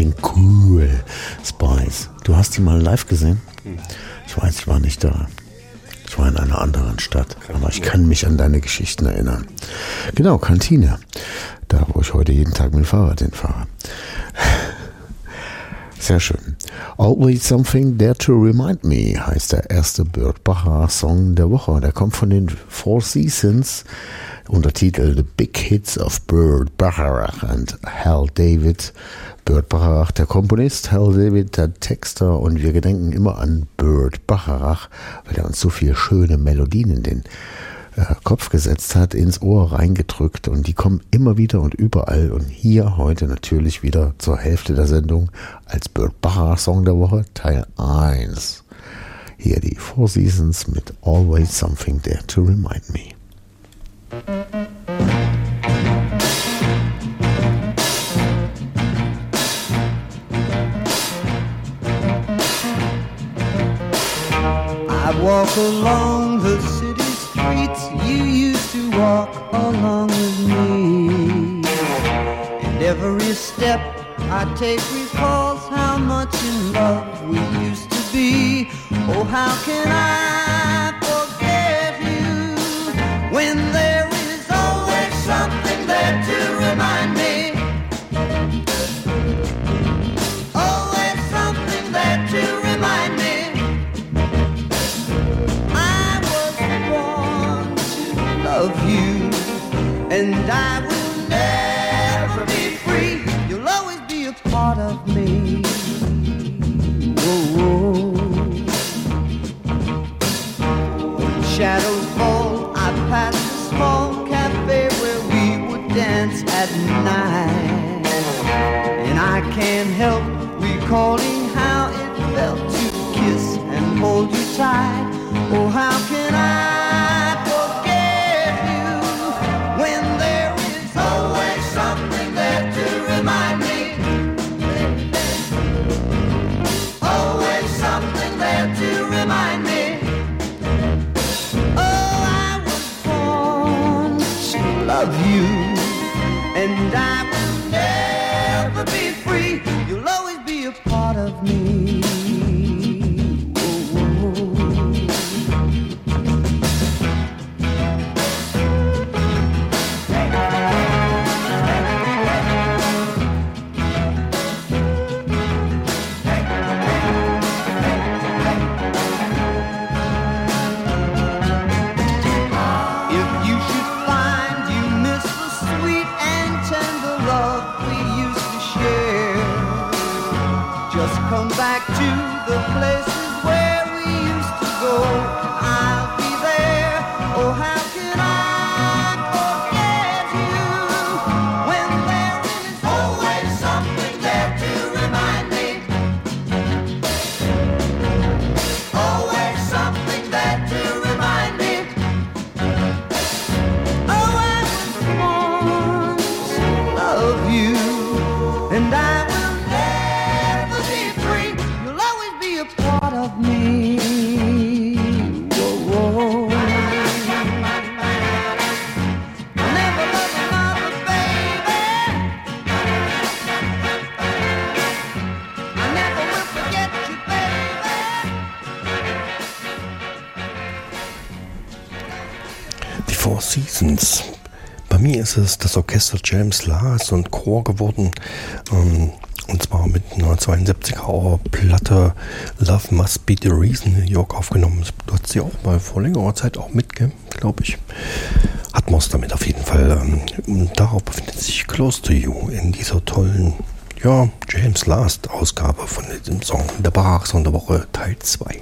Something Cool. Spice. Du hast die mal live gesehen? Ich weiß, ich war nicht da. Ich war in einer anderen Stadt. Aber ich kann mich an deine Geschichten erinnern. Genau, Kantine. Da, wo ich heute jeden Tag mit dem Fahrrad hinfahre. Sehr schön. Always Something There to Remind Me heißt der erste Burt Bacharach Song der Woche. Der kommt von den Four Seasons. Untertitel The Big Hits of Burt Bacharach and Hal David. Burt Bacharach, der Komponist, Hal David, der Texter, und wir gedenken immer an Burt Bacharach, weil er uns so viele schöne Melodien in den Kopf gesetzt hat, ins Ohr reingedrückt, und die kommen immer wieder und überall, und hier heute natürlich wieder zur Hälfte der Sendung als Burt Bacharach Song der Woche, Teil 1. Hier die Four Seasons mit Always Something There to Remind Me. I walk along the city streets you used to walk along with me, and every step I take recalls how much in love we used to be. Oh, how can I forget you when there is always something there to remind me? Always something there to remind me. I was born to love you, and I will never be free. You'll always be a part of me. Whoa. When shadows fall, I pass a small cafe where we would dance at night, and I can't help recalling how it felt to kiss and hold you tight. Oh, how can I forget you when there is always something there to remind me? Always something there to remind me. Oh, I was born to love you, and I will never be free. You'll always be a part of me. Come back to the places where we used to go. I'll be there. Oh, how can I forget you when there is always something there to remind me? Always something there to remind me. Oh, I was born to love you, and I of me. Whoa, whoa. Never love another, baby. I never will forget you, baby. Die Four Seasons. Bei mir ist es das Orchester James Last und Chor geworden. Und zwar mit einer 72er Platte Love Must Be the Reason in New York aufgenommen. Du hast sie auch mal vor längerer Zeit auch glaube ich. Hat man es damit auf jeden Fall. Und darauf befindet sich Close to You in dieser tollen, James Last Ausgabe von diesem Song, der Bacharach Song der Woche, Teil 2.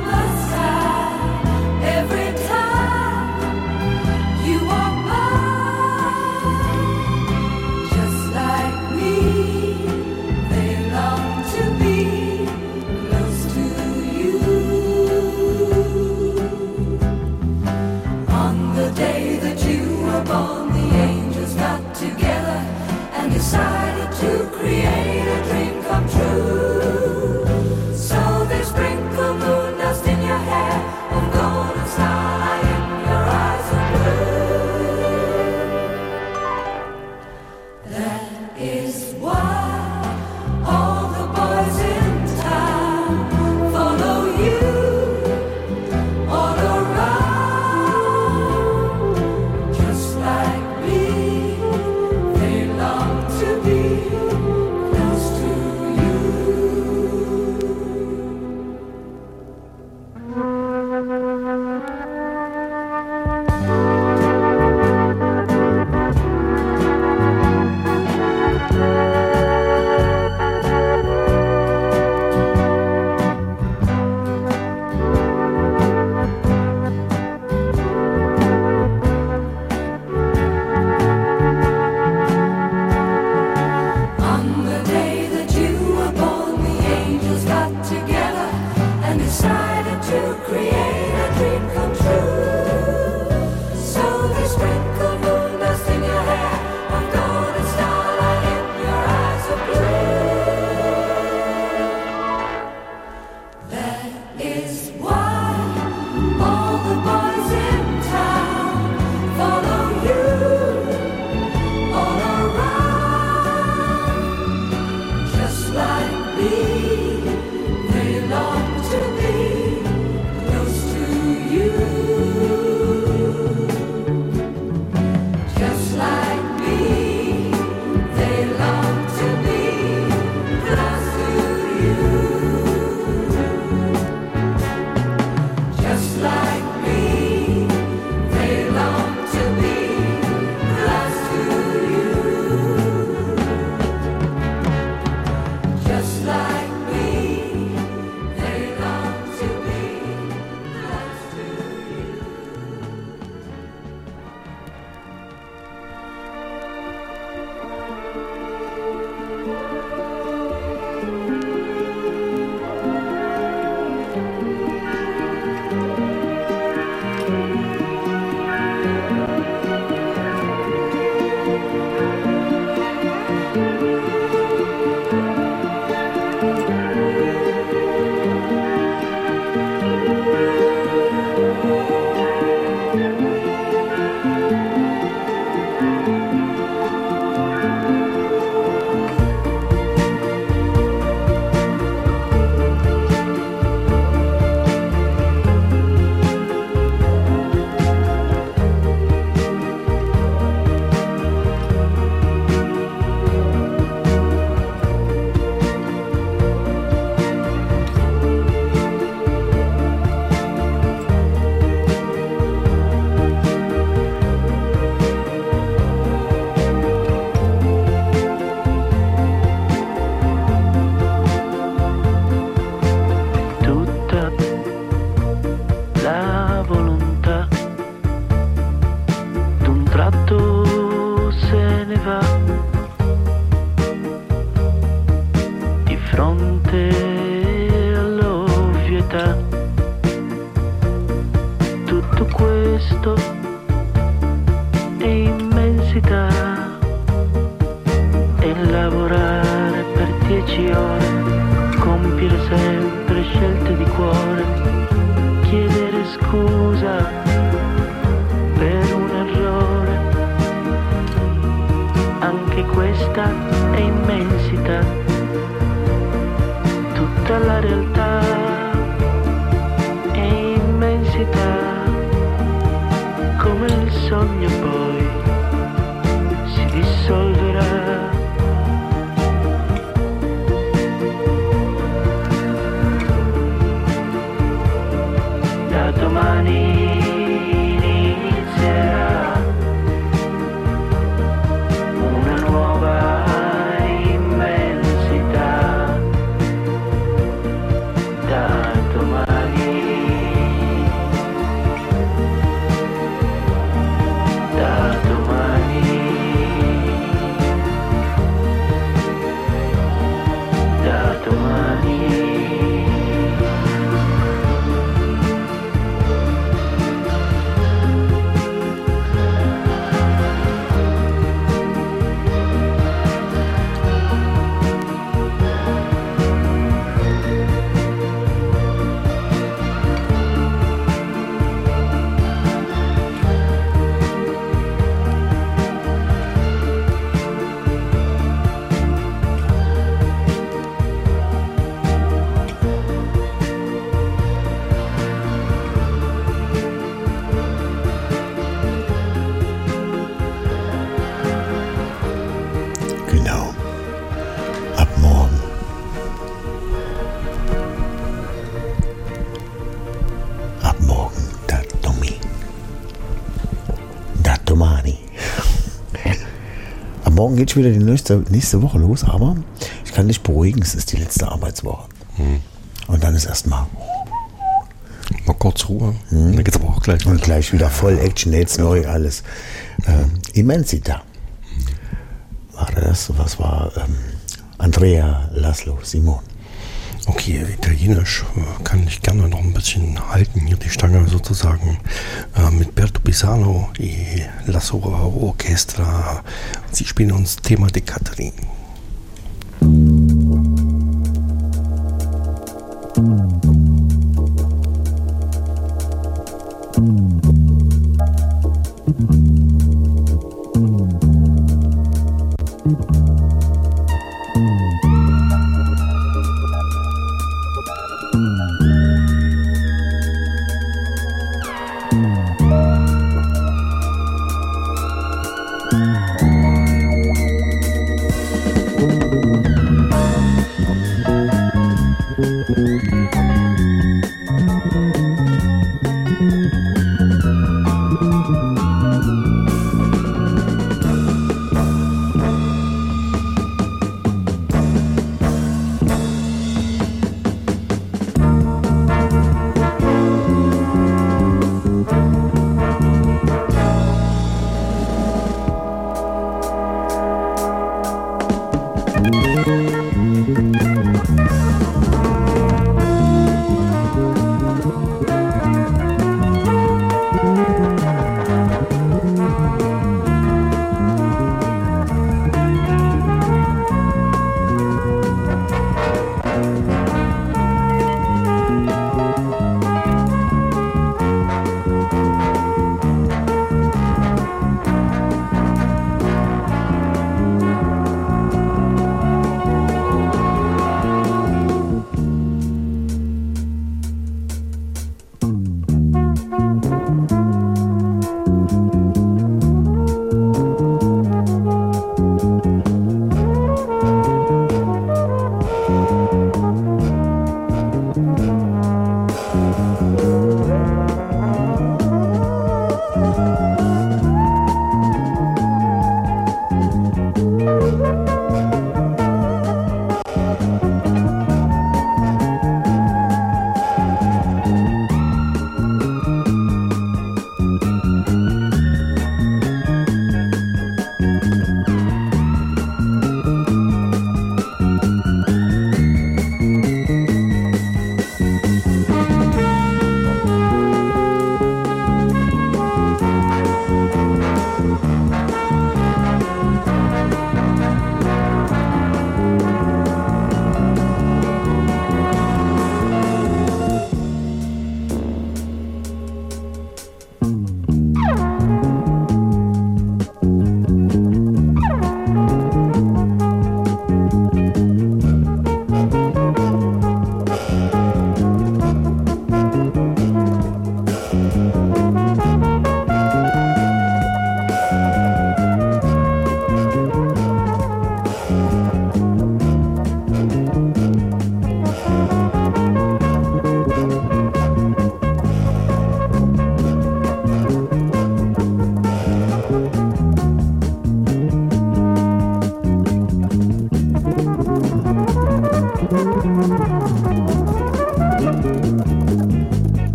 You are mine. decided to create a dream come true. So they sprinkle moon dust in your hair, of golden starlight in your eyes of blue. That is why all the boys in town follow you all around, just like me. They long to be close to you, just like me. They long to be close to you, just like me. They long to be close to you, just like me. They long to be close to you. Tutta la volontà d'un tratto se ne va di fronte all'ovvietà. Tutto questo è immensità, e lavorare per 10 ore, compiere sempre scelte di cuore, chiedere scusa per un errore. Anche questa è immensità, tutta la realtà è immensità, come il sogno poi si dissolverà. Da domani inizierà una nuova immensità. Da domani, da domani, da domani. Genau. Ab morgen. Ab morgen, da domani. Ab morgen geht schon wieder die nächste Woche los, aber ich kann dich beruhigen, es ist die letzte Arbeitswoche. Und dann ist erstmal Mal kurz Ruhe. Dann geht's aber auch gleich und weiter. gleich wieder voll Action, jetzt neu alles. Immensità. War das? Was war Andrea Laszlo Simon? Okay, Italienisch kann ich gerne noch ein bisschen halten, hier die Stange sozusagen, mit Berto Pisano, die La Sora Orchestra. Sie spielen uns Thema de Catherine.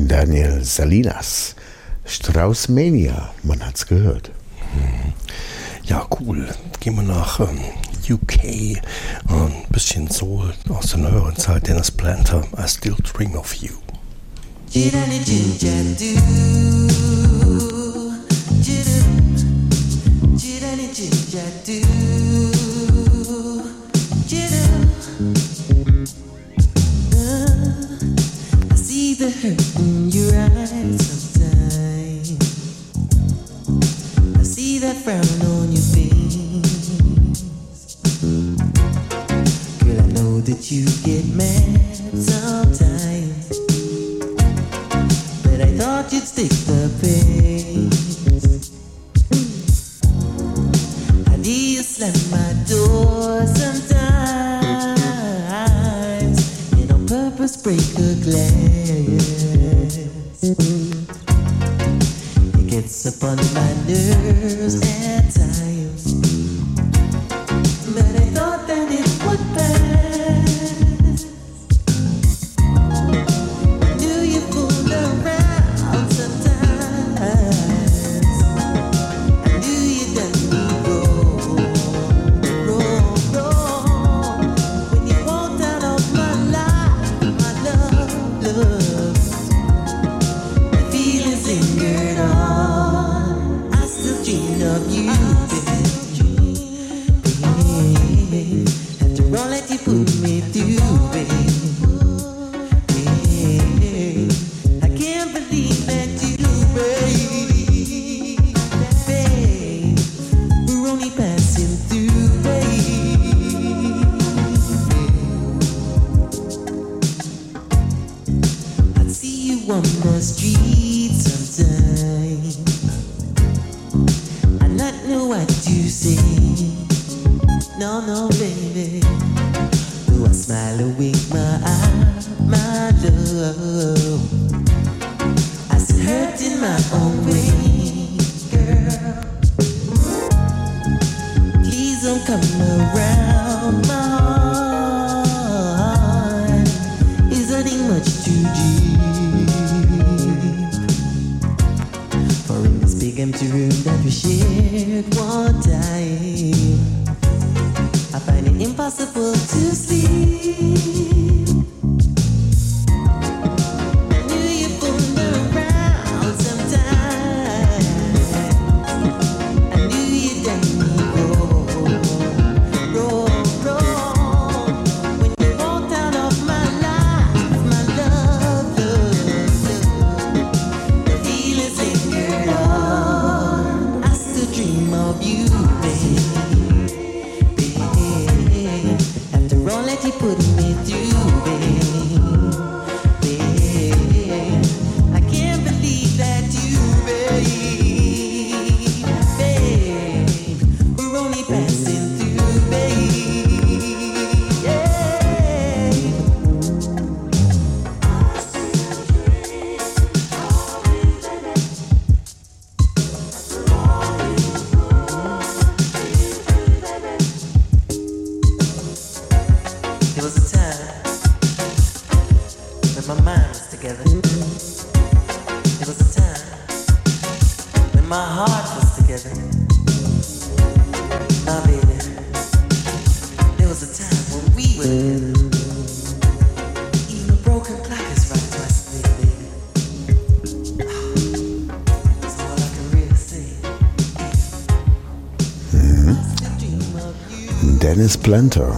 Daniel Salinas. Straussmania, man hat's gehört. Ja, cool. Gehen wir nach UK. Ein bisschen Soul aus der neueren Zeit. Dennis Planter, I Still Dream of You. I see the hurt in your eyes sometimes. I see that frown on your face. Girl, I know that you get mad sometimes, but I thought you'd stick the pace. I need you slam my door sometimes, and on purpose break a glass. It gets upon my nerves at times, but I thought that it would pass. I knew you fooled around sometimes. I knew you done me wrong. When you walked out of my life, my love. My feelings lingered on. I still dream of you, baby. After all that you put me through, baby. I can't believe that you, baby. We're only passing through, baby. I'd see you on the street sometimes. I not know what to say. No, baby. Do I smile or wink my eye, my love? I still hurt in my own way, girl. Please don't come around. My heart is hurting much too deep. For in this big empty room that we shared one time, I find it impossible to sleep. I knew you fooled around sometimes. I knew you done me wrong. When you walked out of my life, my love. The feelings lingered on. I still dream of you, baby. After all that you put me through, baby, I can't believe that you, baby, we're only passing through, baby. Yeah. There was a time when my mind was together. There was a time when my heart was together. My baby. There was a time when we were together. Even a broken clock is right twice a day, baby. That's all I can really say. I still dream of you. Dennis Planter.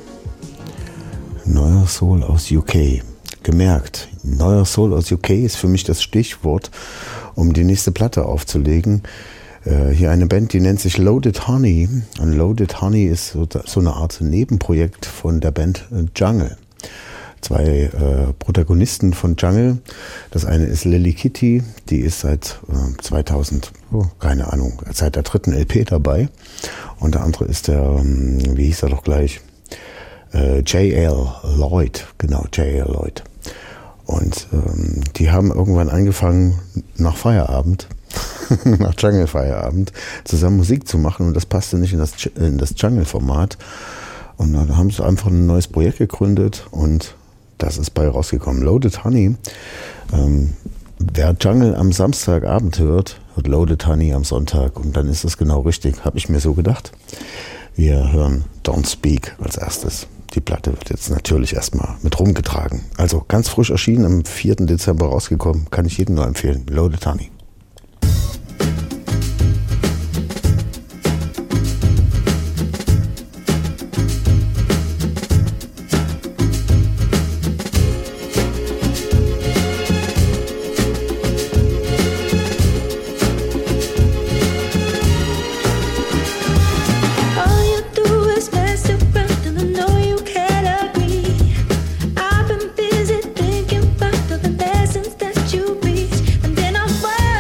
Neuer Soul aus UK. Gemerkt, neuer Soul aus UK ist für mich das Stichwort, um die nächste Platte aufzulegen. Hier eine Band, die nennt sich Loaded Honey. Und Loaded Honey ist so eine Art Nebenprojekt von der Band Jungle. Zwei Protagonisten von Jungle. Das eine ist Lily Kitty, die ist seit 2000, keine Ahnung, seit der 3. LP dabei. Und der andere ist der, wie hieß er doch gleich? J.L. Lloyd, genau, J.L. Lloyd. Und die haben irgendwann angefangen, nach Feierabend, nach Jungle-Feierabend, zusammen Musik zu machen. Und das passte nicht in das Jungle-Format. Und dann haben sie einfach ein neues Projekt gegründet und das ist bei rausgekommen. Loaded Honey Wer Jungle am Samstagabend hört, hört Loaded Honey am Sonntag. Und dann ist es genau richtig, habe ich mir so gedacht. Wir hören Don't Speak als erstes. Die Platte wird jetzt natürlich erstmal mit rumgetragen. Also ganz frisch erschienen, am 4. Dezember rausgekommen. Kann ich jedem nur empfehlen. Loaded Honey. All you do is mess around, and I know you can't agree. I've been busy thinking about all the lessons that you reach, and then I worry.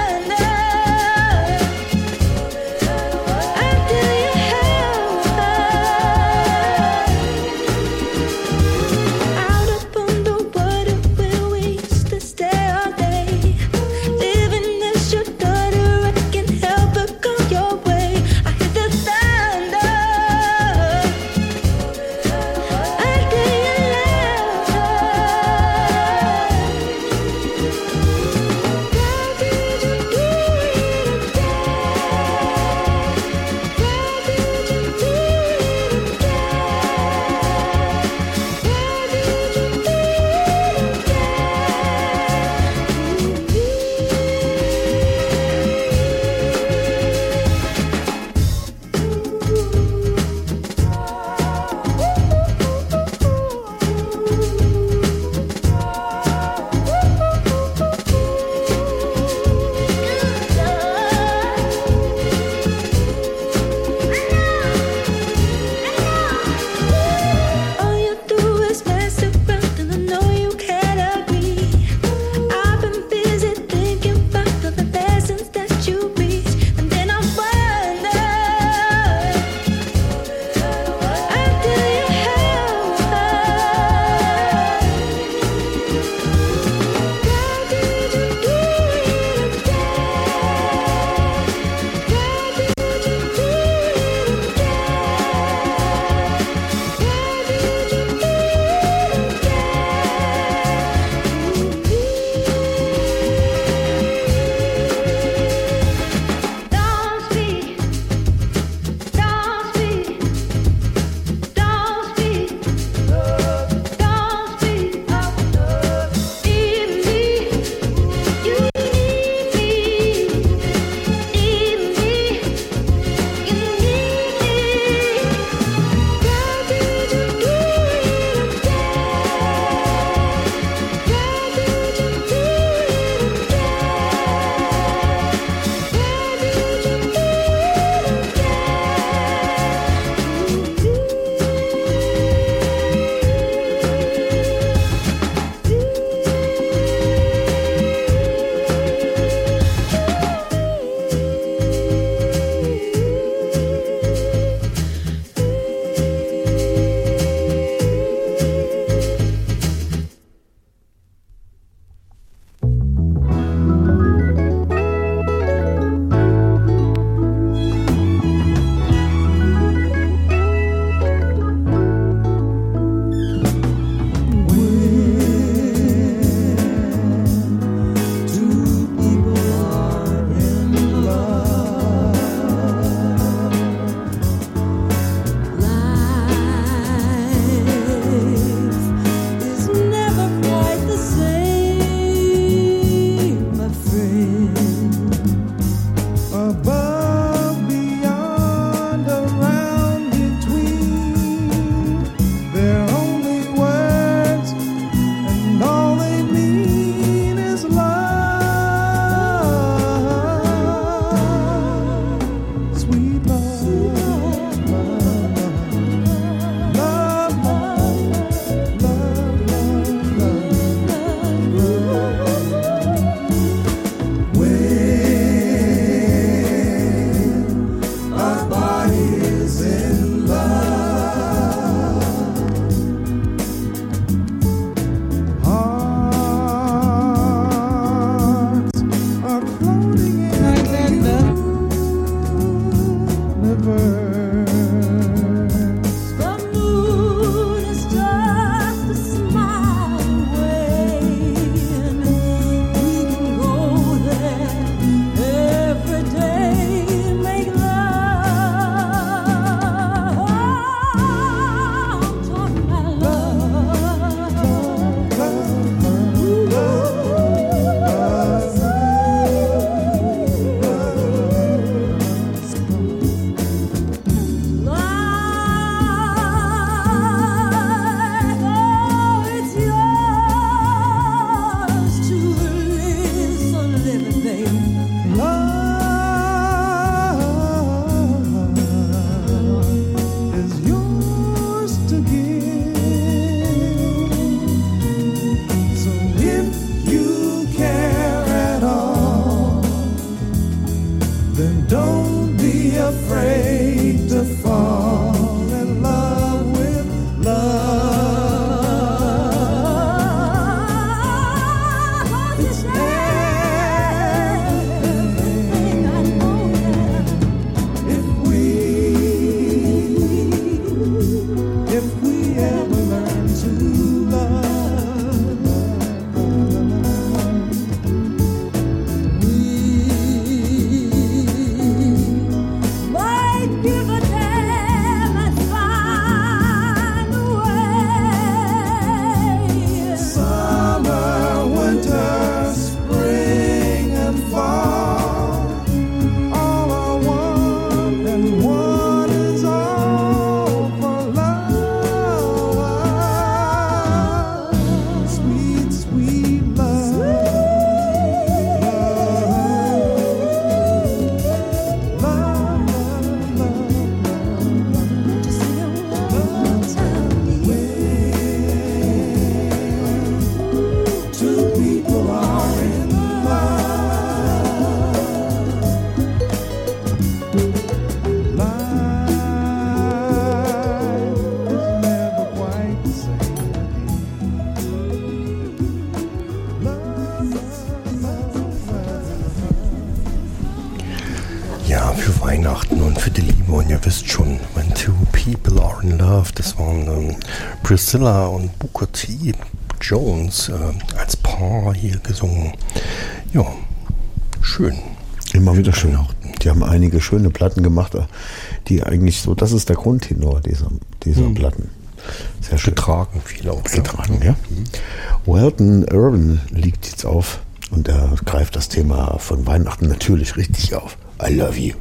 Weihnachten und für die Liebe. Und ihr wisst schon, when two people are in love, das waren Priscilla und Booker T. Jones als Paar hier gesungen. Ja, schön. Immer wieder schön. Die haben einige schöne Platten gemacht, die eigentlich so, das ist der Grundtenor dieser Platten. Sehr schön. Getragen viel auch. Getragen, ja. Welton Irvin liegt jetzt auf und er greift das Thema von Weihnachten natürlich richtig auf. I love you.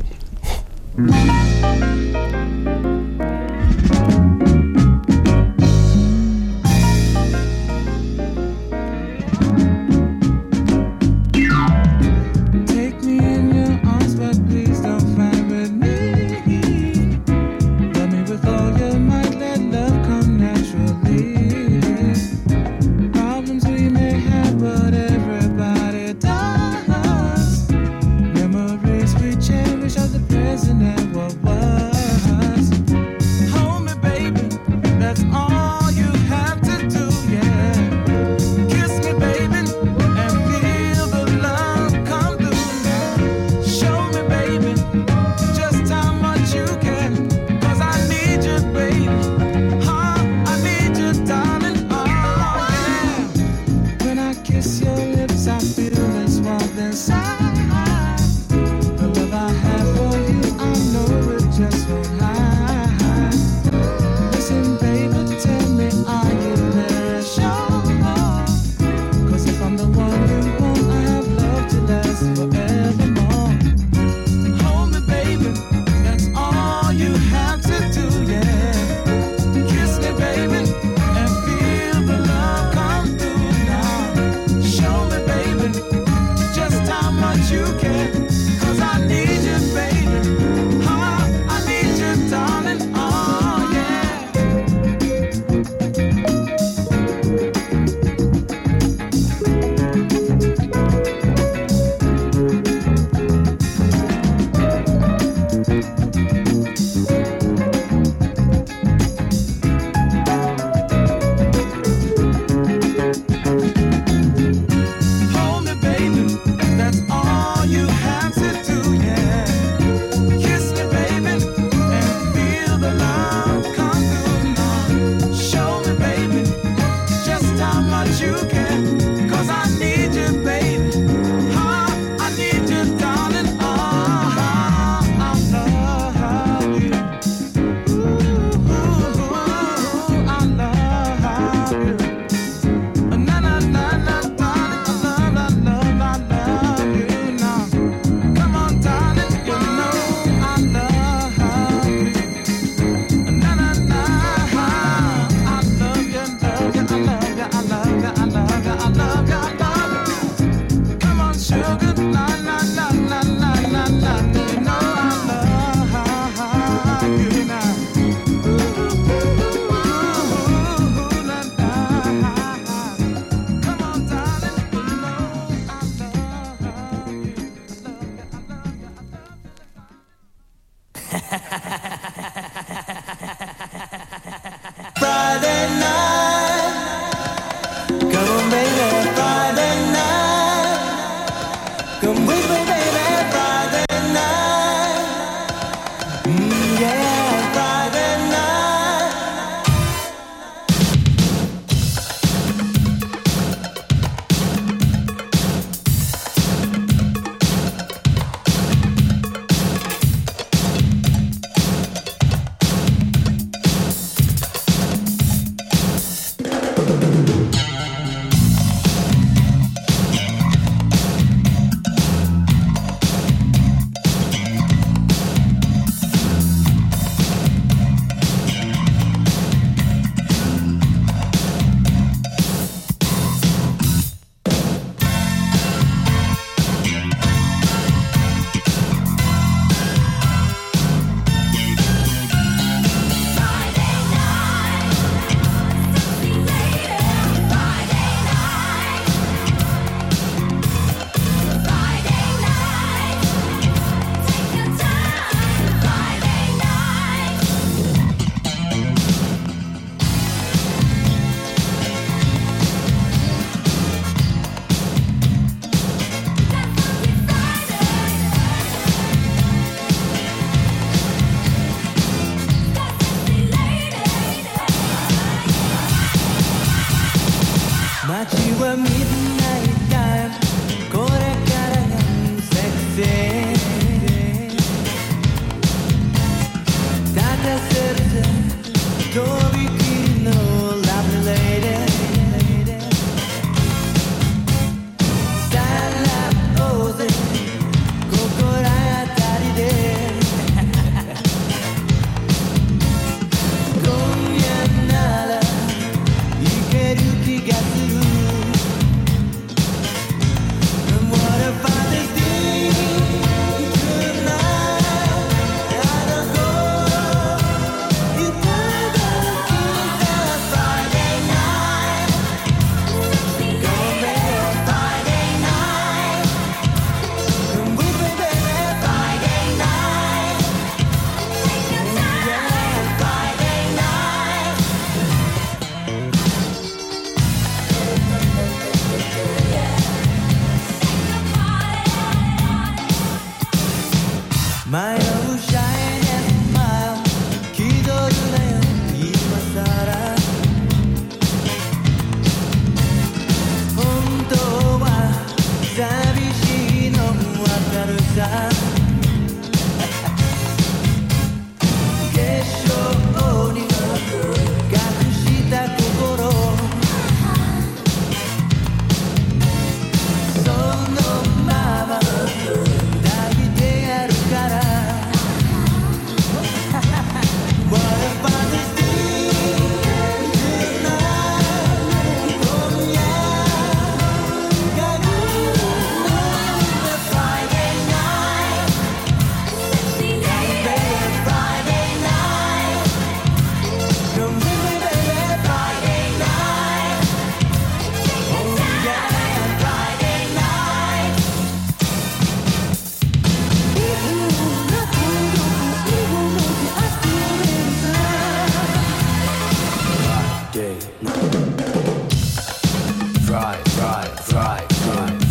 Take me in your arms, but please don't fight with me. Love me with all your might, let love come naturally. Problems we may have, but everybody does. Memories we cherish of the present and what was. Hold me, baby, that's all you have to do, yeah. Kiss me, baby, and feel the love come through. Show me, baby, just how much you care. 'Cause I need you, baby. I need you, darling. Oh, yeah. When I kiss your lips, I feel this warmth inside. The love I have for you, I know it just won't hide. Listen, baby, tell me, are you very sure? 'Cause if I'm the one you want, I have love to last forevermore. Hold me, baby, that's all you have to do, yeah. Kiss me, baby, and feel the love come through now. Show me, baby, just how much you care. 'Cause I need you, baby. I need you, darling. Oh, yeah.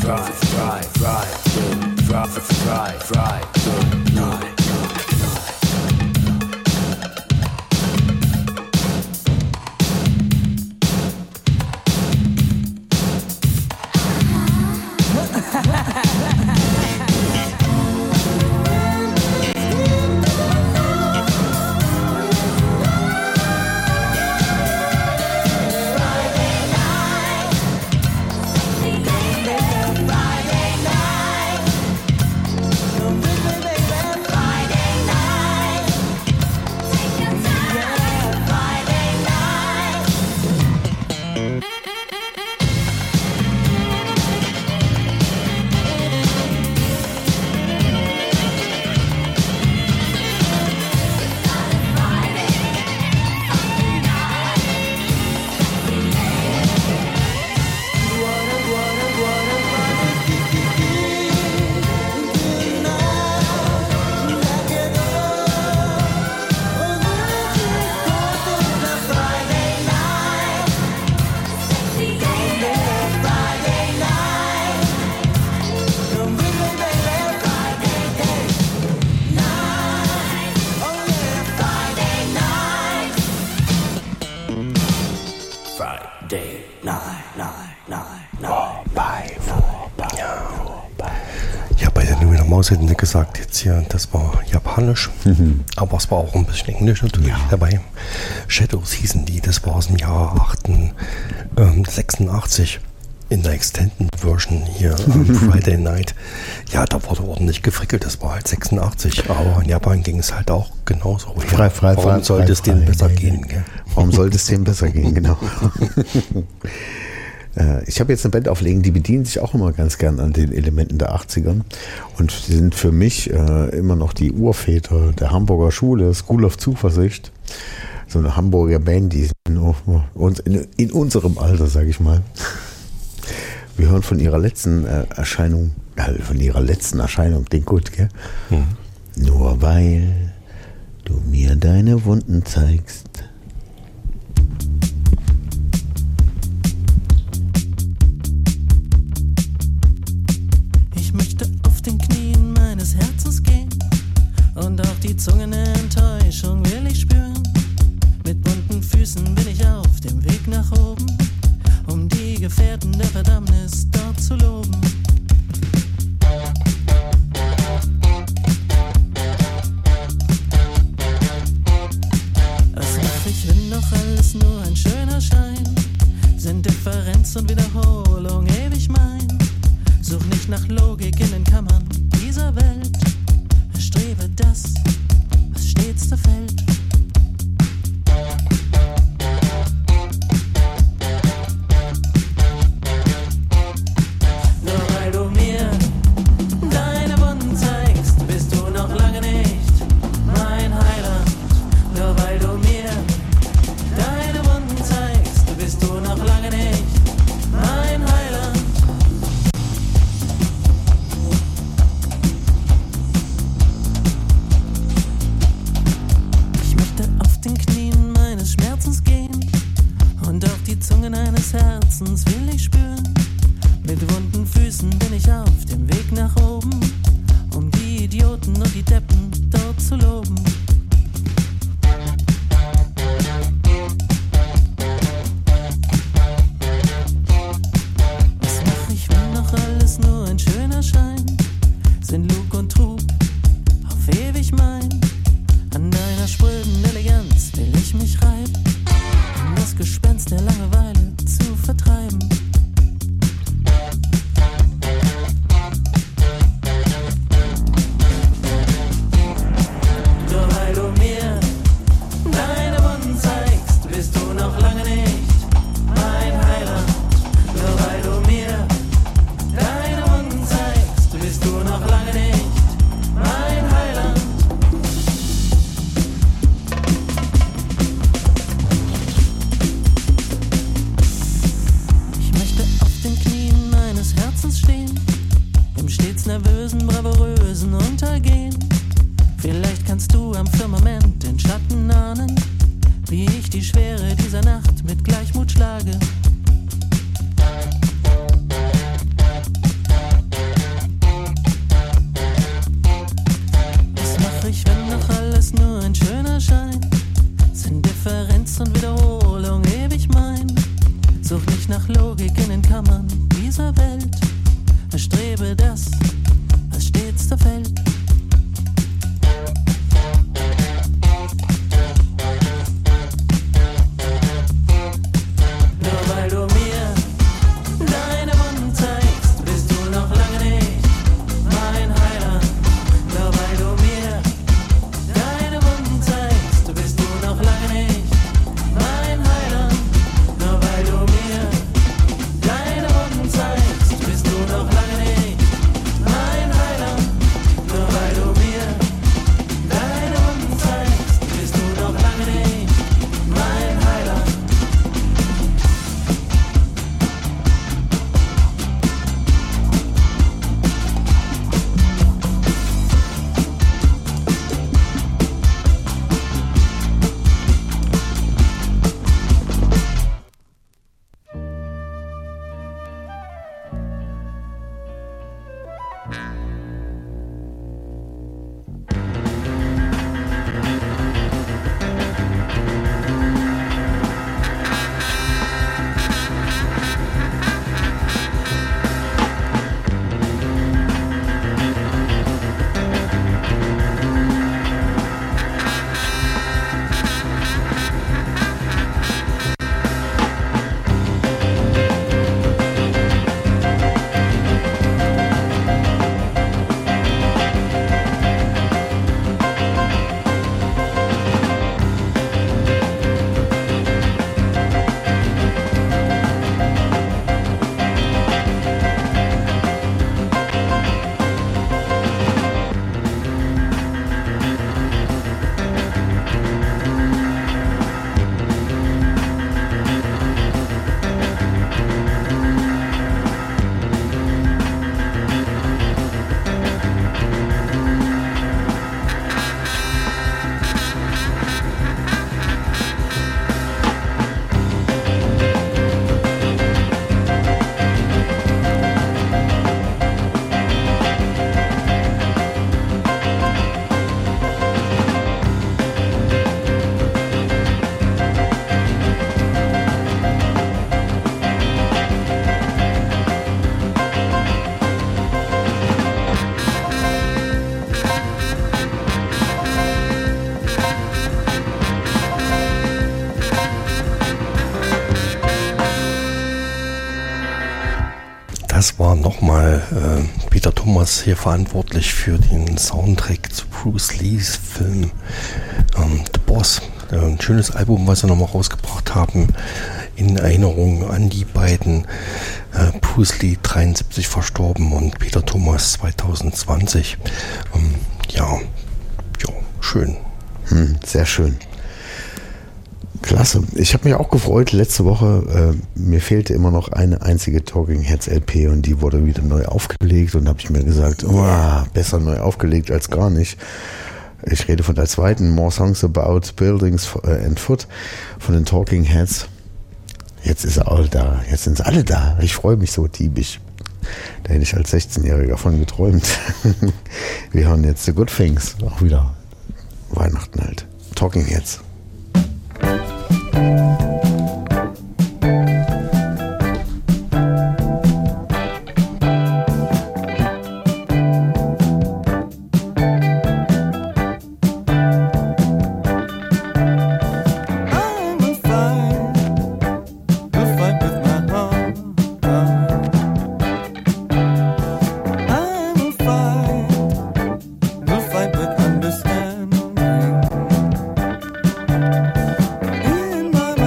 Maus hätte nicht gesagt, jetzt hier, das war japanisch, aber es war auch ein bisschen Englisch natürlich dabei. Shadows hießen die, das war aus dem Jahr 86 in der Extended Version hier Friday Night. Ja, da wurde ordentlich gefrickelt, das war halt 86, aber in Japan ging es halt auch genauso. Warum sollte es denen besser gehen? Gell? Warum sollte es denen besser gehen, genau. Ich habe jetzt eine Band auflegen, die bedienen sich auch immer ganz gern an den Elementen der 80ern und sind für mich immer noch die Urväter der Hamburger Schule, School of Zuversicht. So eine Hamburger Band, die in unserem Alter, sage ich mal. Wir hören von ihrer letzten Erscheinung, den gut, gell? Nur weil du mir deine Wunden zeigst. Und auch die Zungenenttäuschung will ich spüren. Mit bunten Füßen bin ich auf dem Weg nach oben, um die Gefährten der Verdammnis dort zu loben. Was mach ich, wenn doch alles nur ein schöner Schein? Sind Differenz und Wiederholung ewig mein? Such nicht nach Logik in den Kammern dieser Welt. Strebe das, was stets zerfällt. Nur weil du mir deine Wunden zeigst, bist du noch lange nicht mein Heiland. Nur weil du mir deine Wunden zeigst, bist du noch lange nicht mein Heiland. Zungen eines Herzens will ich spüren. Mit wunden Füßen bin ich auf dem Weg nach oben, um die Idioten und die Deppen dort zu loben. Was mach ich, wenn noch alles nur ein schöner Schein? Sind Lug und Trug auf ewig mein? An deiner spröden Eleganz will ich mich reiben, um das Gespenst der Langeweile zu vertreiben. Nur weil du mir deine Wunden zeigst, bist du noch lange nicht mein Heiland. Nur weil du mir deine Wunden zeigst, bist du noch lange nicht mein Heiland. Stehen, im stets nervösen, bravourösen Untergehen. Vielleicht kannst du am Firmament den Schatten ahnen, wie ich die Schwere dieser Nacht mit Gleichmut schlage. erstrebe das, was stets zerfällt. Nur weil du mir deine Wunden zeigst, bist du noch lange nicht mein Heiland. Nur weil du mir deine Wunden zeigst, bist du noch lange nicht mein Heiland. Nur weil du mir deine Wunden zeigst, bist du noch lange nicht mein Heiland. Nur weil du mir deine Wunden zeigst, bist du noch lange nicht mein Heiland. Das war nochmal Peter Thomas hier verantwortlich für den Soundtrack zu Bruce Lees Film The Boss. Ein schönes Album, was sie nochmal rausgebracht haben, in Erinnerung an die beiden. Bruce Lee 73 verstorben und Peter Thomas 2020. Ja, schön. Sehr schön. Klasse. Ich habe mich auch gefreut. Letzte Woche, mir fehlte immer noch eine einzige Talking Heads LP und die wurde wieder neu aufgelegt und habe ich mir gesagt, besser neu aufgelegt als gar nicht. Ich rede von der zweiten, More Songs About Buildings and Foot von den Talking Heads. Jetzt ist er alle da. Jetzt sind sie alle da. Ich freue mich so diebisch. Da hätte ich als 16-Jähriger von geträumt. Wir hören jetzt The Good Things. Auch wieder Weihnachten halt. Talking Heads. Understanding in my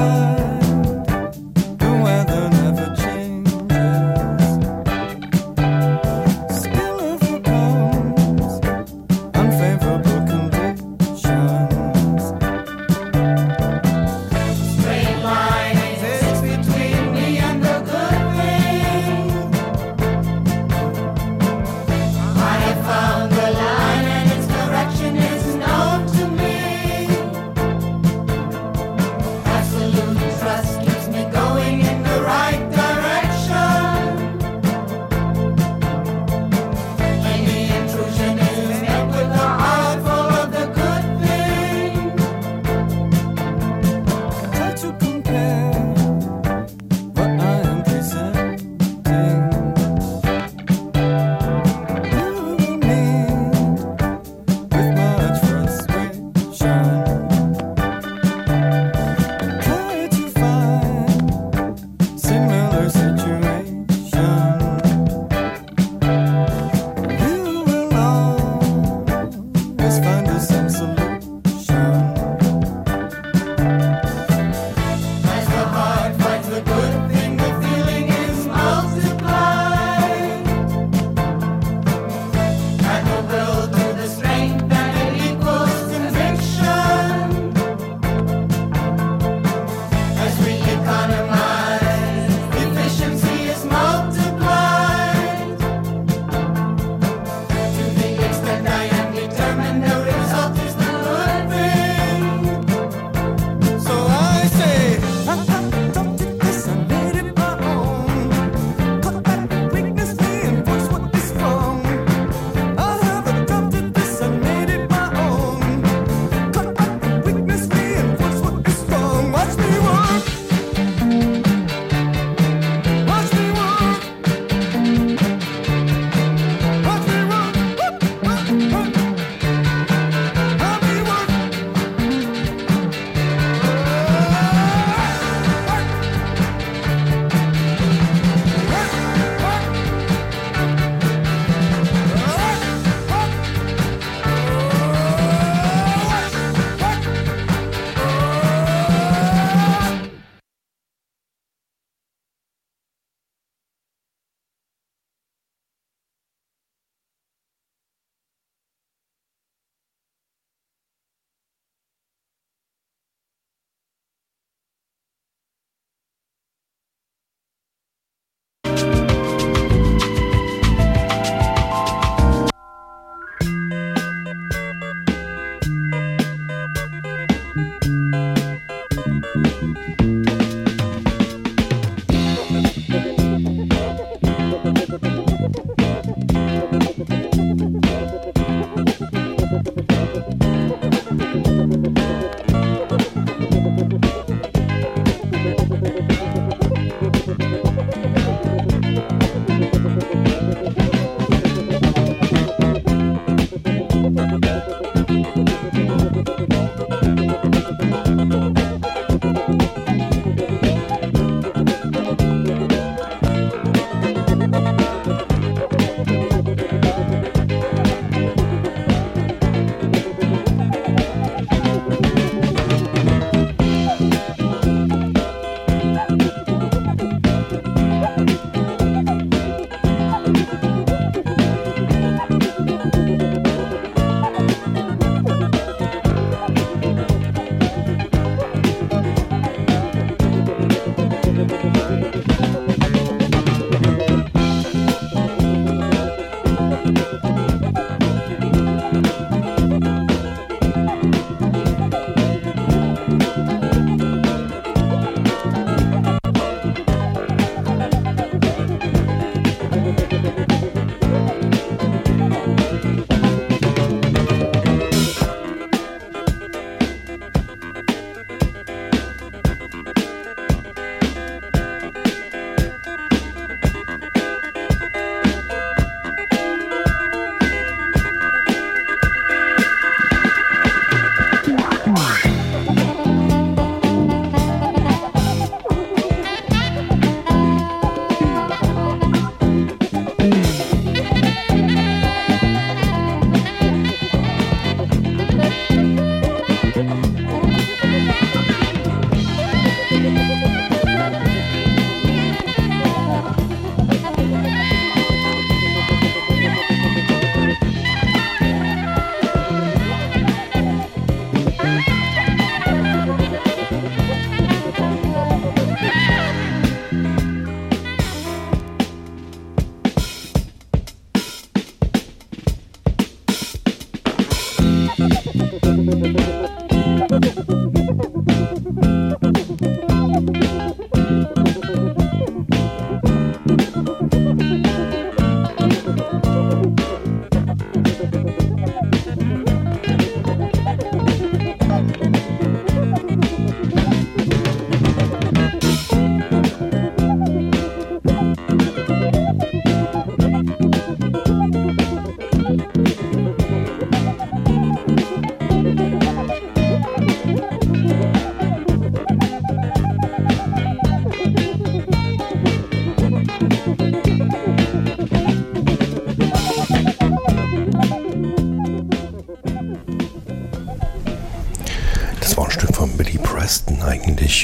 eigentlich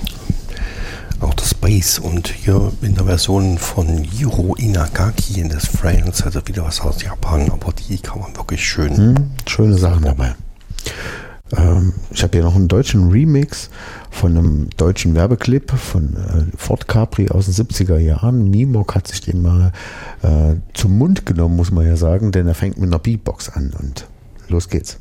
auch das Bass und hier in der Version von Jiro Inagaki in des Frames also wieder was aus Japan, aber die kann man wirklich schön. Schöne Sachen dabei. Ich habe hier noch einen deutschen Remix von einem deutschen Werbeclip von Ford Capri aus den 70er Jahren. Mimok hat sich den mal zum Mund genommen, muss man ja sagen, denn er fängt mit einer Beatbox an und los geht's.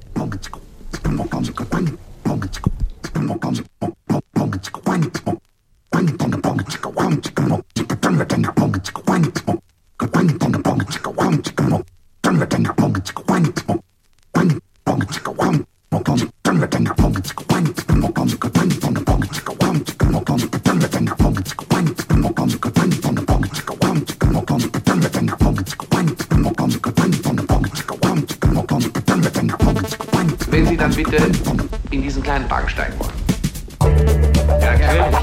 Wenn Sie dann bitte in diesen kleinen Wagen steigen wollen. Ja, gerne.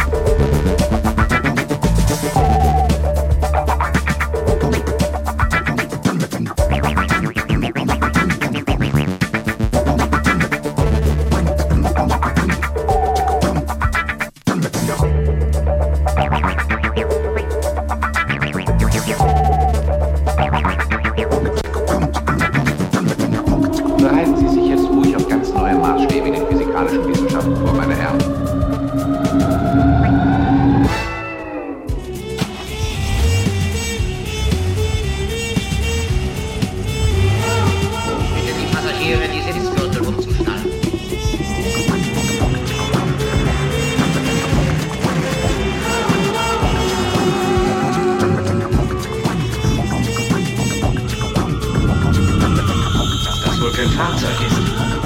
Bereiten Sie sich jetzt ruhig auf ganz neue Maßstäbe in den physikalischen Wissenschaften vor, meine Herren. Bitte die Passagiere die Sitzgürtel umzuschnallen. Was das wohl für ein Fahrzeug ist?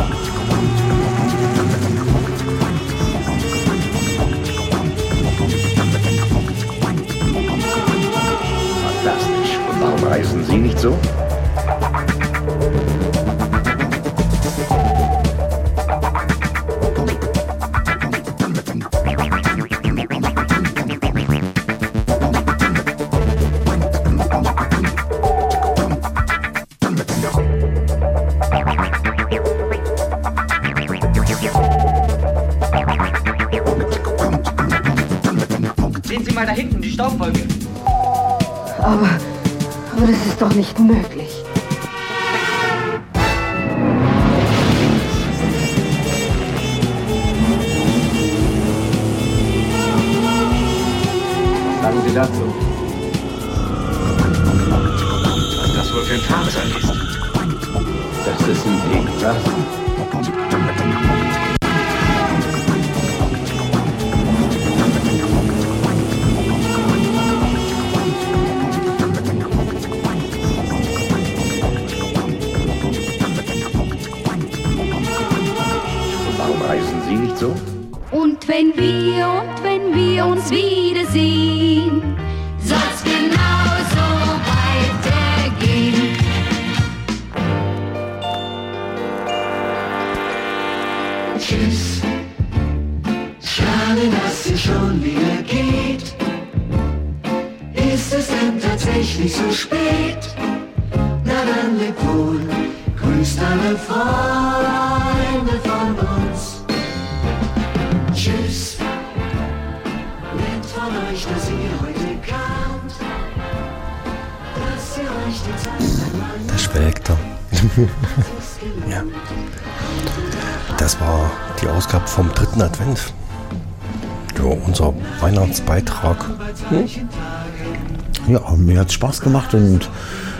Fantastisch. Und warum reisen Sie nicht so? Sehen Sie mal da hinten, die Staubwolke. Aber das ist doch nicht möglich. Was sagen Sie dazu? Was ein Faser ist. Das ist ein Big Brother. Warum reisen Sie nicht so? Und wenn wir uns wiedersehen, soll's genauso weitergehen. Tschüss. Schade, dass sie schon wieder geht. Ist es denn tatsächlich so spät? Na dann leb wohl, grüßt alle Freunde von uns. Tschüss. Nett von euch, dass ihr heute kamt. Dass ihr euch die Zeit einmal Der schwelgt da. Ja. Das war die Ausgabe vom 3. Advent. Ja, unser Weihnachtsbeitrag. Ja, mir hat es Spaß gemacht und